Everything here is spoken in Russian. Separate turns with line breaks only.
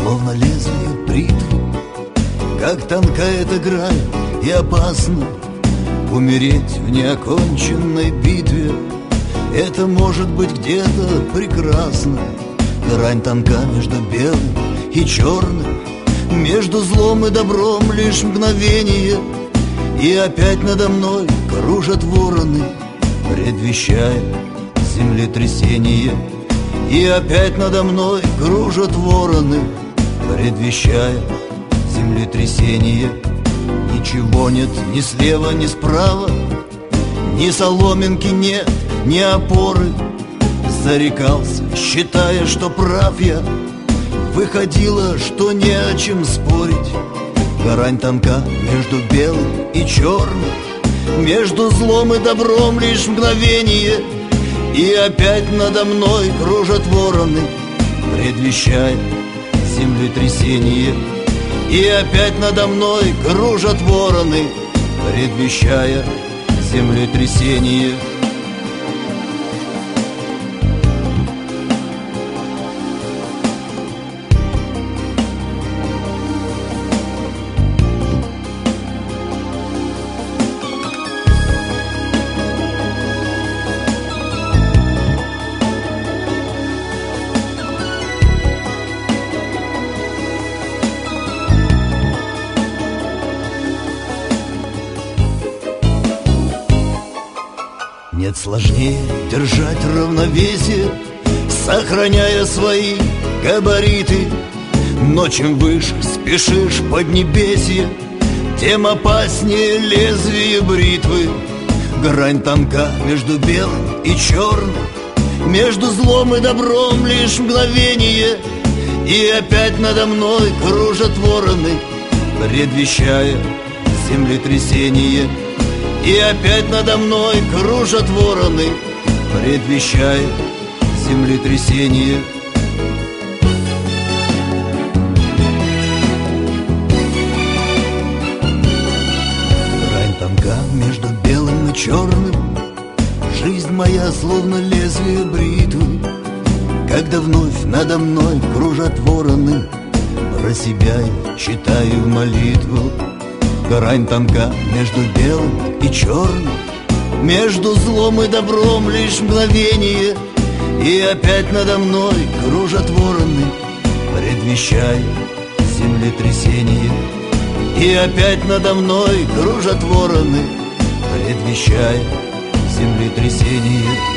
словно лезвие бритвы. Как тонка эта грань и опасно умереть в неоконченной битве. Это может быть где-то прекрасно. Грань тонка между белым и черным, между злом и добром лишь мгновение. И опять надо мной кружат вороны, предвещая землетрясение. И опять надо мной кружат вороны, предвещая землетрясение. Ничего нет ни слева, ни справа, ни соломинки нет, ни опоры. Зарекался, считая, что прав я, выходило, что не о чем спорить. Грань тонка между белым и черным, между злом и добром лишь мгновение. И опять надо мной кружат вороны, предвещая землетрясение. И опять надо мной кружат вороны, предвещая землетрясение. Нет сложнее держать равновесие, сохраняя свои габариты. Но чем выше спешишь поднебесье, тем опаснее лезвие бритвы. Грань тонка между белым и черным, между злом и добром лишь мгновение. И опять надо мной кружат вороны, предвещая землетрясение. И опять надо мной кружат вороны, предвещая землетрясение. Грань тонка между белым и черным, жизнь моя словно лезвие бритвы. Когда вновь надо мной кружат вороны, про себя я читаю молитву. Грань тонка между белым и черным, между злом и добром лишь мгновение. И опять надо мной кружат вороны, предвещая землетрясение. И опять надо мной кружат вороны, предвещая землетрясение.